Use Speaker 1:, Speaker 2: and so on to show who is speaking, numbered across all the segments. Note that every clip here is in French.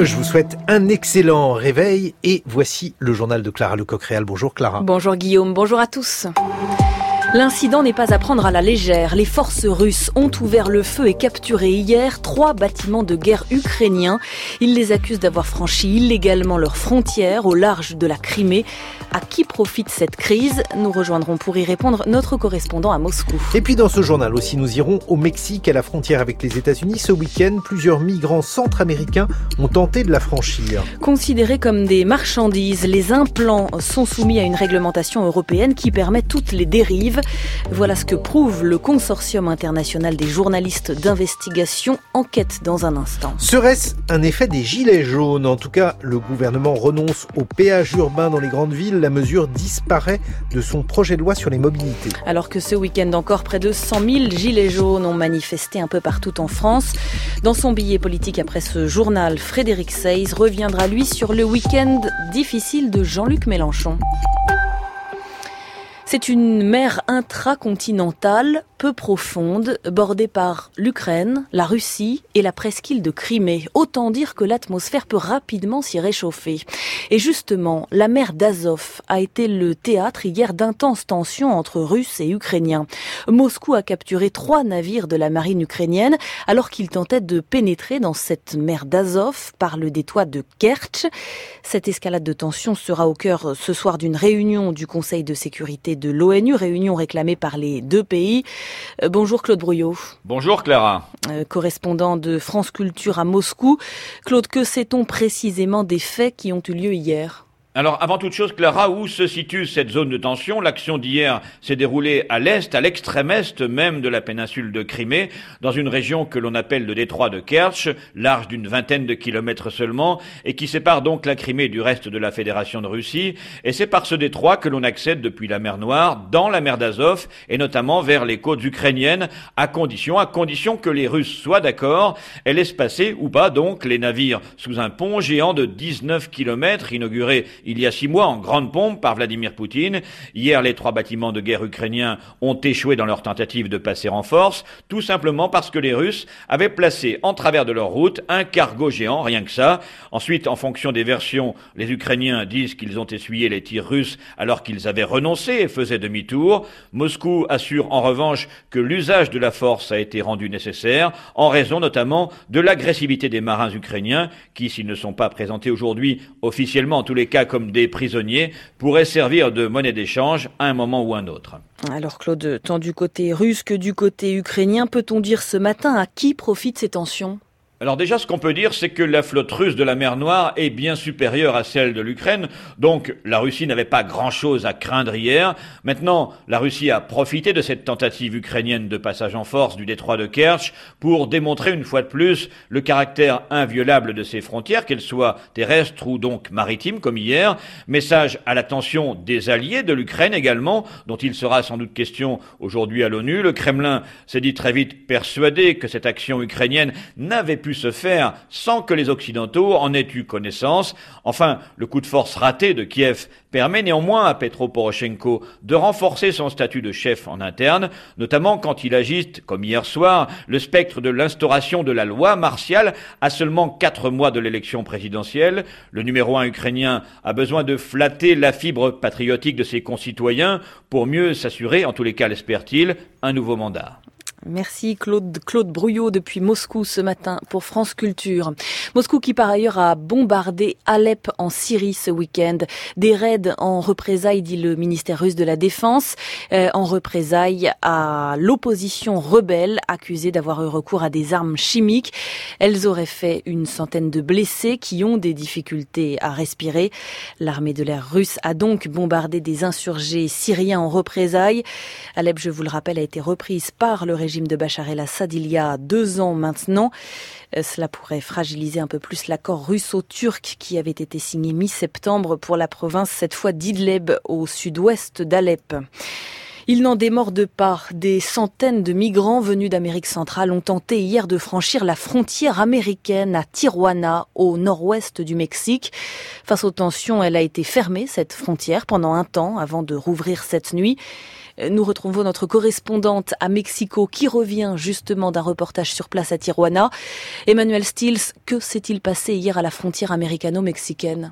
Speaker 1: Je vous souhaite un excellent réveil et voici le journal de Clara Lecoq-Réal. Bonjour Clara.
Speaker 2: Bonjour Guillaume, bonjour à tous. L'incident n'est pas à prendre à la légère. Les forces russes ont ouvert le feu et capturé hier 3 bâtiments de guerre ukrainiens. Ils les accusent d'avoir franchi illégalement leurs frontières au large de la Crimée. À qui profite cette crise ? Nous rejoindrons pour y répondre notre correspondant à Moscou.
Speaker 1: Et puis dans ce journal aussi, nous irons au Mexique, à la frontière avec les États-Unis. Ce week-end, plusieurs migrants centra-américains ont tenté de la franchir.
Speaker 2: Considérés comme des marchandises, les implants sont soumis à une réglementation européenne qui permet toutes les dérives. Voilà ce que prouve le Consortium international des journalistes d'investigation. Enquête dans un instant.
Speaker 1: Serait-ce un effet des gilets jaunes ? En tout cas, le gouvernement renonce au péage urbain dans les grandes villes. La mesure disparaît de son projet de loi sur les mobilités.
Speaker 2: Alors que ce week-end encore, près de 100 000 gilets jaunes ont manifesté un peu partout en France. Dans son billet politique après ce journal, Frédéric Seyss reviendra lui sur le week-end difficile de Jean-Luc Mélenchon. C'est une mer intracontinentale peu profonde, bordée par l'Ukraine, la Russie et la presqu'île de Crimée. Autant dire que l'atmosphère peut rapidement s'y réchauffer. Et justement, la mer d'Azov a été le théâtre hier d'intenses tensions entre Russes et Ukrainiens. Moscou a capturé 3 navires de la marine ukrainienne alors qu'ils tentaient de pénétrer dans cette mer d'Azov par le détroit de Kertch. Cette escalade de tensions sera au cœur ce soir d'une réunion du Conseil de sécurité de l'ONU, réunion réclamée par les 2 pays. Bonjour Claude Brouillot.
Speaker 3: Bonjour Clara.
Speaker 2: Correspondant de France Culture à Moscou. Claude, que sait-on précisément des faits qui ont eu lieu hier ?
Speaker 3: Alors, avant toute chose, Clara, où se situe cette zone de tension ? L'action d'hier s'est déroulée à l'est, à l'extrême est même de la péninsule de Crimée, dans une région que l'on appelle le détroit de Kertch, large d'une vingtaine de kilomètres seulement, et qui sépare donc la Crimée du reste de la Fédération de Russie. Et c'est par ce détroit que l'on accède depuis la mer Noire, dans la mer d'Azov, et notamment vers les côtes ukrainiennes, à condition que les Russes soient d'accord et laissent passer, ou pas donc, les navires sous un pont géant de 19 kilomètres, inauguré il y a 6 mois en grande pompe par Vladimir Poutine. Hier, les 3 bâtiments de guerre ukrainiens ont échoué dans leur tentative de passer en force, tout simplement parce que les Russes avaient placé en travers de leur route un cargo géant, rien que ça. Ensuite, en fonction des versions, les Ukrainiens disent qu'ils ont essuyé les tirs russes alors qu'ils avaient renoncé et faisaient demi-tour. Moscou assure en revanche que l'usage de la force a été rendu nécessaire, en raison notamment de l'agressivité des marins ukrainiens qui, s'ils ne sont pas présentés aujourd'hui officiellement, en tous les cas comme des prisonniers, pourraient servir de monnaie d'échange à un moment ou un autre.
Speaker 2: Alors Claude, tant du côté russe que du côté ukrainien, peut-on dire ce matin à qui profitent ces tensions ?
Speaker 3: Alors déjà, ce qu'on peut dire, c'est que la flotte russe de la mer Noire est bien supérieure à celle de l'Ukraine. Donc, la Russie n'avait pas grand-chose à craindre hier. Maintenant, la Russie a profité de cette tentative ukrainienne de passage en force du détroit de Kertch pour démontrer une fois de plus le caractère inviolable de ses frontières, qu'elles soient terrestres ou donc maritimes, comme hier. Message à l'attention des alliés de l'Ukraine également, dont il sera sans doute question aujourd'hui à l'ONU. Le Kremlin s'est dit très vite persuadé que cette action ukrainienne n'avait pu se faire sans que les Occidentaux en aient eu connaissance. Enfin, le coup de force raté de Kiev permet néanmoins à Petro Poroshenko de renforcer son statut de chef en interne, notamment quand il agite, comme hier soir, le spectre de l'instauration de la loi martiale à seulement 4 mois de l'élection présidentielle. Le numéro 1 ukrainien a besoin de flatter la fibre patriotique de ses concitoyens pour mieux s'assurer, en tous les cas l'espère-t-il, un nouveau mandat.
Speaker 2: Merci Claude Brouillot depuis Moscou ce matin pour France Culture. Moscou qui par ailleurs a bombardé Alep en Syrie ce week-end. Des raids en représailles, dit le ministère russe de la Défense, en représailles à l'opposition rebelle accusée d'avoir eu recours à des armes chimiques. Elles auraient fait une centaine de blessés qui ont des difficultés à respirer. L'armée de l'air russe a donc bombardé des insurgés syriens en représailles. Alep, je vous le rappelle, a été reprise par le régime de Bachar el-Assad il y a 2 ans maintenant. Cela pourrait fragiliser un peu plus l'accord russo-turc qui avait été signé mi-septembre pour la province, cette fois d'Idleb, au sud-ouest d'Alep. Ils n'en démordent pas. Des centaines de migrants venus d'Amérique centrale ont tenté hier de franchir la frontière américaine à Tijuana, au nord-ouest du Mexique. Face aux tensions, elle a été fermée, cette frontière, pendant un temps avant de rouvrir cette nuit. Nous retrouvons notre correspondante à Mexico qui revient justement d'un reportage sur place à Tijuana. Emmanuel Stills, que s'est-il passé hier à la frontière américano-mexicaine ?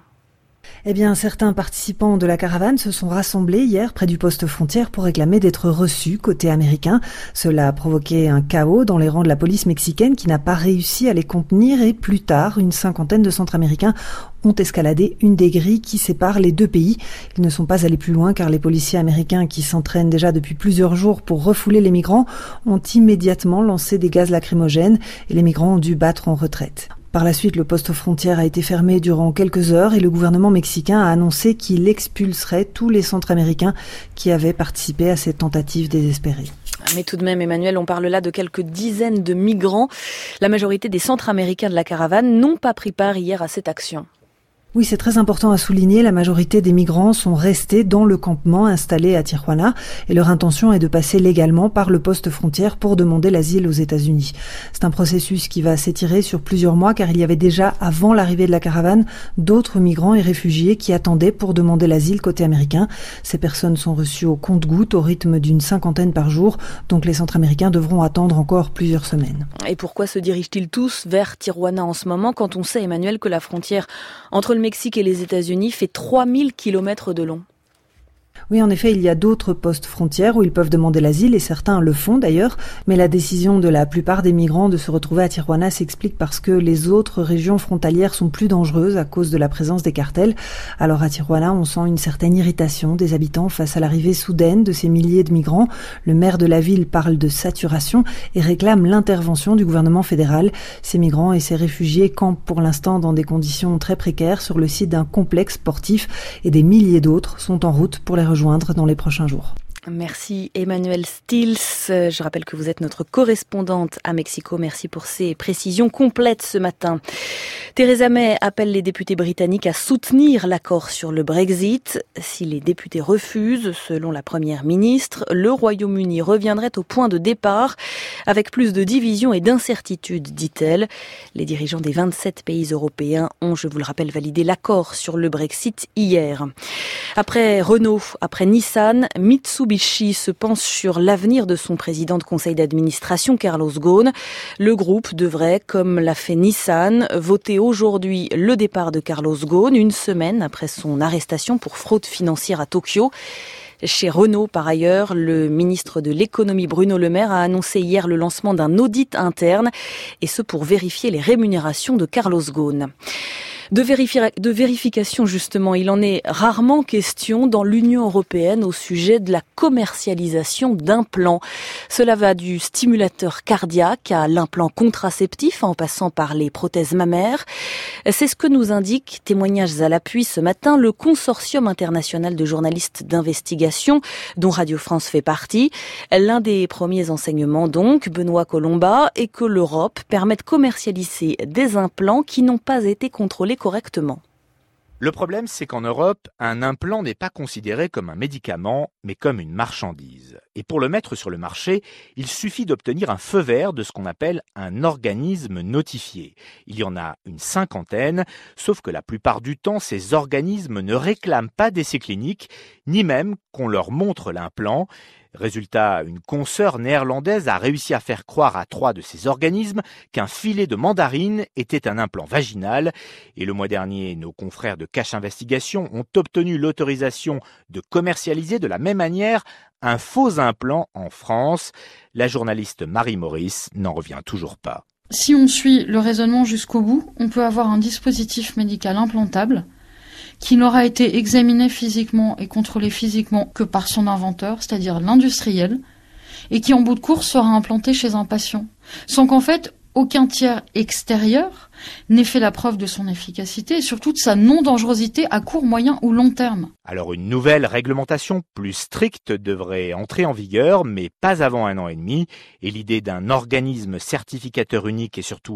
Speaker 4: Eh bien, certains participants de la caravane se sont rassemblés hier près du poste frontière pour réclamer d'être reçus côté américain. Cela a provoqué un chaos dans les rangs de la police mexicaine qui n'a pas réussi à les contenir et plus tard, une cinquantaine de Centra-Américains ont escaladé une des grilles qui séparent les deux pays. Ils ne sont pas allés plus loin car les policiers américains qui s'entraînent déjà depuis plusieurs jours pour refouler les migrants ont immédiatement lancé des gaz lacrymogènes et les migrants ont dû battre en retraite. Par la suite, le poste frontière a été fermé durant quelques heures et le gouvernement mexicain a annoncé qu'il expulserait tous les Centra-Américains qui avaient participé à cette tentative désespérée.
Speaker 2: Mais tout de même, Emmanuel, on parle là de quelques dizaines de migrants. La majorité des Centra-Américains de la caravane n'ont pas pris part hier à cette action.
Speaker 4: Oui, c'est très important à souligner. La majorité des migrants sont restés dans le campement installé à Tijuana et leur intention est de passer légalement par le poste frontière pour demander l'asile aux États-Unis. C'est un processus qui va s'étirer sur plusieurs mois car il y avait déjà, avant l'arrivée de la caravane, d'autres migrants et réfugiés qui attendaient pour demander l'asile côté américain. Ces personnes sont reçues au compte-gouttes au rythme d'une cinquantaine par jour, donc les Centra-Américains devront attendre encore plusieurs semaines.
Speaker 2: Et pourquoi se dirigent-ils tous vers Tijuana en ce moment quand on sait, Emmanuel, que la frontière entre le Mexique et les États-Unis fait 3000 km de long?
Speaker 4: Oui, en effet, il y a d'autres postes frontières où ils peuvent demander l'asile et certains le font d'ailleurs. Mais la décision de la plupart des migrants de se retrouver à Tijuana s'explique parce que les autres régions frontalières sont plus dangereuses à cause de la présence des cartels. Alors à Tijuana, on sent une certaine irritation des habitants face à l'arrivée soudaine de ces milliers de migrants. Le maire de la ville parle de saturation et réclame l'intervention du gouvernement fédéral. Ces migrants et ces réfugiés campent pour l'instant dans des conditions très précaires sur le site d'un complexe sportif et des milliers d'autres sont en route pour les rejoindre dans les prochains jours.
Speaker 2: Merci Emmanuel Stills. Je rappelle que vous êtes notre correspondante à Mexico. Merci pour ces précisions complètes ce matin. Theresa May appelle les députés britanniques à soutenir l'accord sur le Brexit. Si les députés refusent, selon la première ministre, le Royaume-Uni reviendrait au point de départ avec plus de divisions et d'incertitudes, dit-elle. Les dirigeants des 27 pays européens ont, je vous le rappelle, validé l'accord sur le Brexit hier. Après Renault, après Nissan, Mitsubishi se penche sur l'avenir de son président de conseil d'administration, Carlos Ghosn. Le groupe devrait, comme l'a fait Nissan, voter aujourd'hui le départ de Carlos Ghosn, une semaine après son arrestation pour fraude financière à Tokyo. Chez Renault, par ailleurs, le ministre de l'économie Bruno Le Maire a annoncé hier le lancement d'un audit interne, et ce pour vérifier les rémunérations de Carlos Ghosn. De vérification, justement, il en est rarement question dans l'Union européenne au sujet de la commercialisation d'implants. Cela va du stimulateur cardiaque à l'implant contraceptif en passant par les prothèses mammaires. C'est ce que nous indique, témoignages à l'appui ce matin, le consortium international de journalistes d'investigation dont Radio France fait partie. L'un des premiers enseignements donc, Benoît Colomba, est que l'Europe permet de commercialiser des implants qui n'ont pas été contrôlés correctement.
Speaker 5: Le problème, c'est qu'en Europe, un implant n'est pas considéré comme un médicament, mais comme une marchandise. Et pour le mettre sur le marché, il suffit d'obtenir un feu vert de ce qu'on appelle un organisme notifié. Il y en a une cinquantaine, sauf que la plupart du temps, ces organismes ne réclament pas d'essais cliniques, ni même qu'on leur montre l'implant. Résultat, une consoeur néerlandaise a réussi à faire croire à 3 de ces organismes qu'un filet de mandarine était un implant vaginal. Et le mois dernier, nos confrères de Cache Investigation ont obtenu l'autorisation de commercialiser de la même manière un faux implant en France. La journaliste Marie Maurice n'en revient toujours pas.
Speaker 6: Si on suit le raisonnement jusqu'au bout, on peut avoir un dispositif médical implantable qui n'aura été examiné physiquement et contrôlé physiquement que par son inventeur, c'est-à-dire l'industriel, et qui en bout de course sera implanté chez un patient, sans qu'en fait aucun tiers extérieur n'ait fait la preuve de son efficacité et surtout de sa non-dangerosité à court, moyen ou long terme.
Speaker 5: Alors une nouvelle réglementation plus stricte devrait entrer en vigueur, mais pas avant 1 an et demi, et l'idée d'un organisme certificateur unique et surtout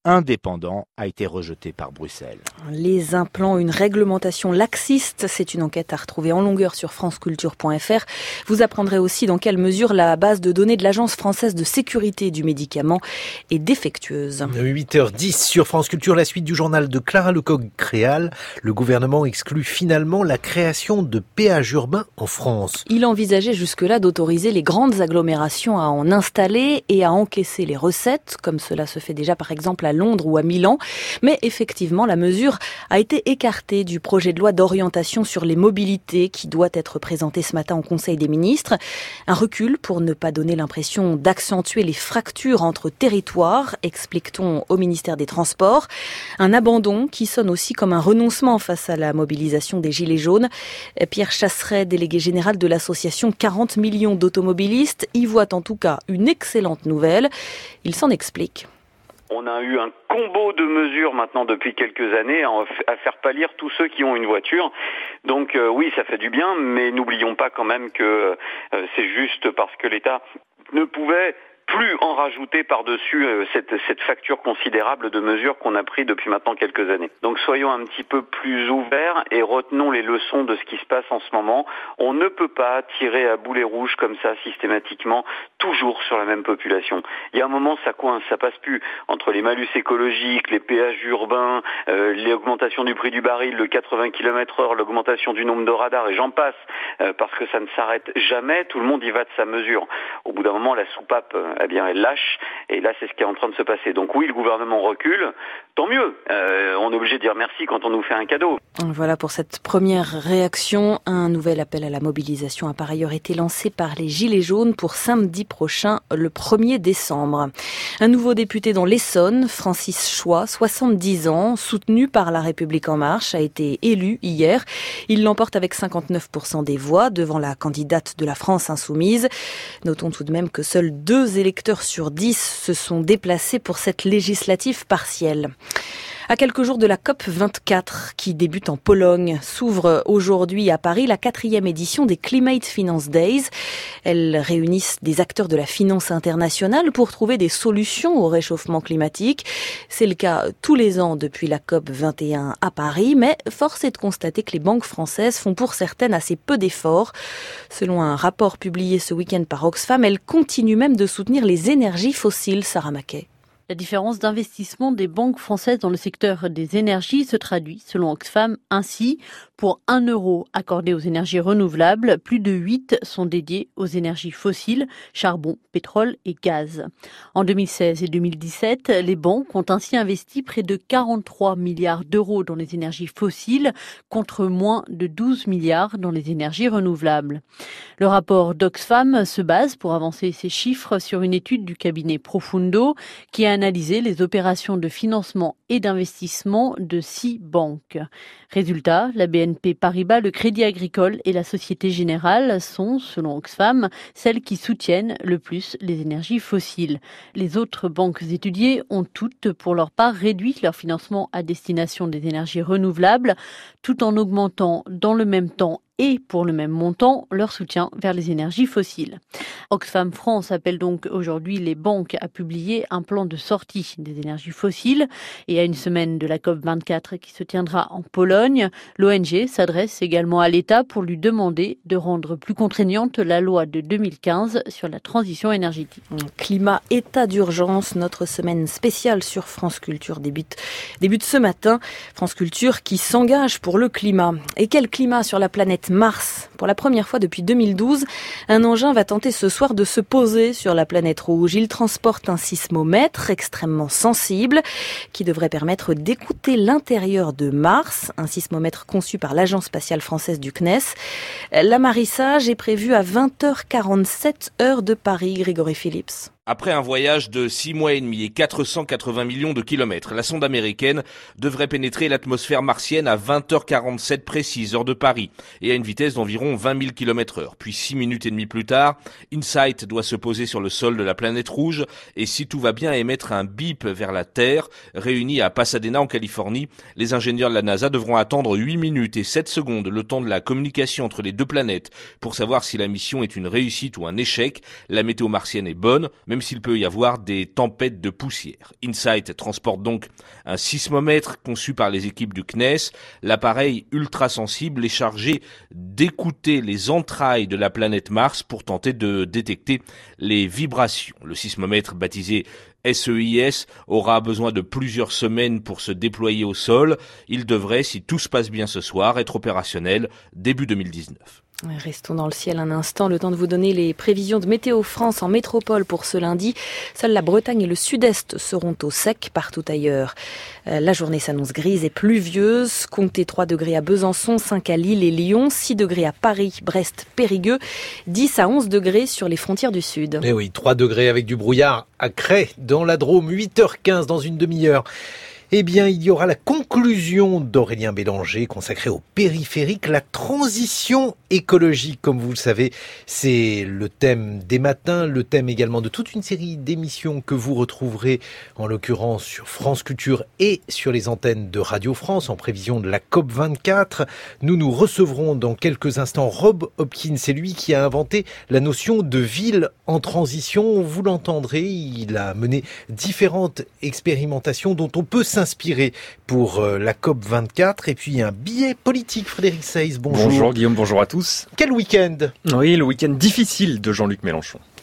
Speaker 5: indépendant a été rejeté par Bruxelles.
Speaker 2: Les implants, une réglementation laxiste, c'est une enquête à retrouver en longueur sur franceculture.fr. Vous apprendrez aussi dans quelle mesure la base de données de l'Agence française de sécurité du médicament est défectueuse.
Speaker 1: 8h10 sur France Culture, la suite du journal de Clara Lecoq-Créal. Le gouvernement exclut finalement la création de péages urbains en France.
Speaker 2: Il envisageait jusque-là d'autoriser les grandes agglomérations à en installer et à encaisser les recettes, comme cela se fait déjà par exemple à Londres ou à Milan. Mais effectivement, la mesure a été écartée du projet de loi d'orientation sur les mobilités qui doit être présenté ce matin au Conseil des ministres. Un recul pour ne pas donner l'impression d'accentuer les fractures entre territoires, explique-t-on au ministère des Transports. Un abandon qui sonne aussi comme un renoncement face à la mobilisation des Gilets jaunes. Pierre Chasseret, délégué général de l'association 40 millions d'automobilistes, y voit en tout cas une excellente nouvelle. Il s'en explique.
Speaker 7: On a eu un combo de mesures maintenant depuis quelques années à faire pâlir tous ceux qui ont une voiture. Donc oui, ça fait du bien, mais n'oublions pas quand même que c'est juste parce que l'État ne pouvait plus en rajouter par-dessus cette facture considérable de mesures qu'on a pris depuis maintenant quelques années. Donc soyons un petit peu plus ouverts et retenons les leçons de ce qui se passe en ce moment. On ne peut pas tirer à boulet rouge comme ça systématiquement, toujours sur la même population. Il y a un moment, ça coince, ça passe plus entre les malus écologiques, les péages urbains, l'augmentation du prix du baril, le 80 km/h, l'augmentation du nombre de radars et j'en passe, parce que ça ne s'arrête jamais, tout le monde y va de sa mesure. Au bout d'un moment, la soupape eh bien, elle lâche, et là, c'est ce qui est en train de se passer. Donc oui, le gouvernement recule, tant mieux. On est obligé de dire merci quand on nous fait un cadeau.
Speaker 2: Voilà pour cette première réaction. Un nouvel appel à la mobilisation a par ailleurs été lancé par les Gilets jaunes pour samedi prochain, le 1er décembre. Un nouveau député dans l'Essonne, Francis Choix, 70 ans, soutenu par La République En Marche, a été élu hier. Il l'emporte avec 59% des voix devant la candidate de la France Insoumise. Notons tout de même que seuls 2 électeurs sur 10 se sont déplacés pour cette législative partielle. À quelques jours de la COP24 qui débute en Pologne, s'ouvre aujourd'hui à Paris la 4e édition des Climate Finance Days. Elles réunissent des acteurs de la finance internationale pour trouver des solutions au réchauffement climatique. C'est le cas tous les ans depuis la COP21 à Paris, mais force est de constater que les banques françaises font pour certaines assez peu d'efforts. Selon un rapport publié ce week-end par Oxfam, elles continuent même de soutenir les énergies fossiles. Sarah Mackay.
Speaker 8: La différence d'investissement des banques françaises dans le secteur des énergies se traduit, selon Oxfam, ainsi. Pour 1 euro accordé aux énergies renouvelables, plus de 8 sont dédiés aux énergies fossiles, charbon, pétrole et gaz. En 2016 et 2017, les banques ont ainsi investi près de 43 milliards d'euros dans les énergies fossiles, contre moins de 12 milliards dans les énergies renouvelables. Le rapport d'Oxfam se base pour avancer ces chiffres sur une étude du cabinet Profundo qui a analysé les opérations de financement et d'investissement de 6 banques. Résultat, la BNP Paribas, le Crédit Agricole et la Société Générale sont, selon Oxfam, celles qui soutiennent le plus les énergies fossiles. Les autres banques étudiées ont toutes, pour leur part, réduit leur financement à destination des énergies renouvelables, tout en augmentant dans le même temps et pour le même montant leur soutien vers les énergies fossiles. Oxfam France appelle donc aujourd'hui les banques à publier un plan de sortie des énergies fossiles. Et à une semaine de la COP24 qui se tiendra en Pologne, l'ONG s'adresse également à l'État pour lui demander de rendre plus contraignante la loi de 2015 sur la transition énergétique.
Speaker 2: Climat, état d'urgence, notre semaine spéciale sur France Culture débute ce matin. France Culture qui s'engage pour le climat. Et quel climat sur la planète Mars? Pour la première fois depuis 2012, un engin va tenter ce soir de se poser sur la planète rouge. Il transporte un sismomètre extrêmement sensible qui devrait permettre d'écouter l'intérieur de Mars, un sismomètre conçu par l'Agence spatiale française du CNES. L'amarrissage est prévu à 20h47 heure de Paris, Grégory Phillips.
Speaker 9: Après un voyage de 6 mois et demi et 480 millions de kilomètres, la sonde américaine devrait pénétrer l'atmosphère martienne à 20h47 précise, heure de Paris, et à une vitesse d'environ 20 000 km/h. Puis 6 minutes et demie plus tard, InSight doit se poser sur le sol de la planète rouge et, si tout va bien, émettre un bip vers la Terre. Réunis à Pasadena, en Californie, les ingénieurs de la NASA devront attendre 8 minutes et 7 secondes, le temps de la communication entre les deux planètes, pour savoir si la mission est une réussite ou un échec. La météo martienne est bonne, même même s'il peut y avoir des tempêtes de poussière. InSight transporte donc un sismomètre conçu par les équipes du CNES. L'appareil ultra sensible est chargé d'écouter les entrailles de la planète Mars pour tenter de détecter les vibrations. Le sismomètre baptisé SEIS aura besoin de plusieurs semaines pour se déployer au sol. Il devrait, si tout se passe bien ce soir, être opérationnel début 2019.
Speaker 2: Restons dans le ciel un instant, le temps de vous donner les prévisions de Météo France en métropole pour ce lundi. Seules la Bretagne et le sud-est seront au sec, partout ailleurs. La journée s'annonce grise et pluvieuse. Comptez 3 degrés à Besançon, 5 à Lille et Lyon, 6 degrés à Paris, Brest, Périgueux, 10 à 11 degrés sur les frontières du sud.
Speaker 1: Eh oui, 3 degrés avec du brouillard à Cray, dans la Drôme, 8h15 dans une demi-heure. Eh bien, il y aura la conclusion d'Aurélien Bélanger consacrée au périphérique, la transition écologique. Comme vous le savez, c'est le thème des matins, le thème également de toute une série d'émissions que vous retrouverez en l'occurrence sur France Culture et sur les antennes de Radio France en prévision de la COP24. Nous recevrons dans quelques instants Rob Hopkins. C'est lui qui a inventé la notion de ville en transition. Vous l'entendrez, il a mené différentes expérimentations dont on peut s'inspirer pour la COP24. Et puis un billet politique, Frédéric Seyss, bonjour.
Speaker 10: Bonjour Guillaume, bonjour à tous.
Speaker 1: Quel week-end ?
Speaker 10: Oui, le week-end difficile de Jean-Luc Mélenchon.